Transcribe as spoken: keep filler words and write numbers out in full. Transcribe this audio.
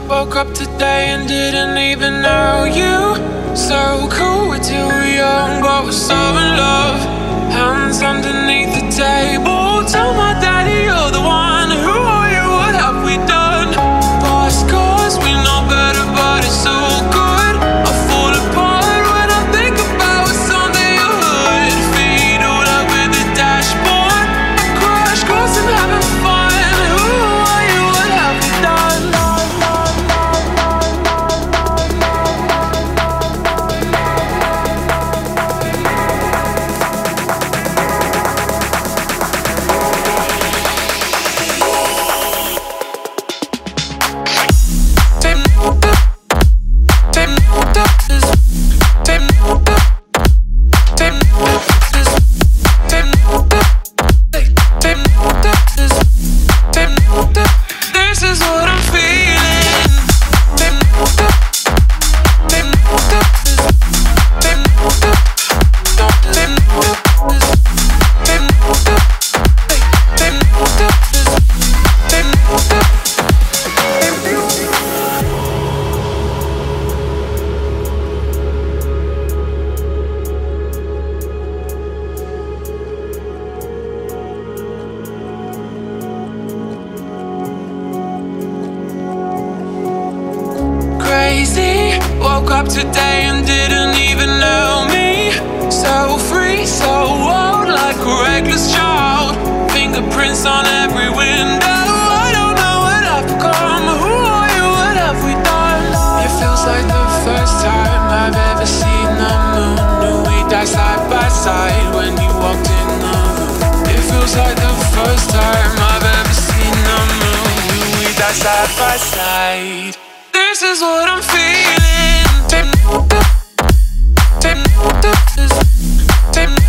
Woke up today and didn't even know you. So cool, we're too young, but we're so in love. Hands underneath the table. Tell my daddy you're the one. Who are you? What have we done? Past cars, we know better, but it's so good. I fall apart when I think about what's under your hood. Feet all up with the dashboard. Crash course and having fun. Who are you? What have we done? Crazy, woke up today and didn't even know me. So free, so old, like a reckless child. Fingerprints on every window. I don't know what I've become. Who are you? What have we done? It feels like the first time I've ever seen the moon. Knew we'd die side by side when you walked in the room. It feels like the first time I've ever seen the moon. Knew we'd die side by side. This is what I'm feeling. Take, take, take, take,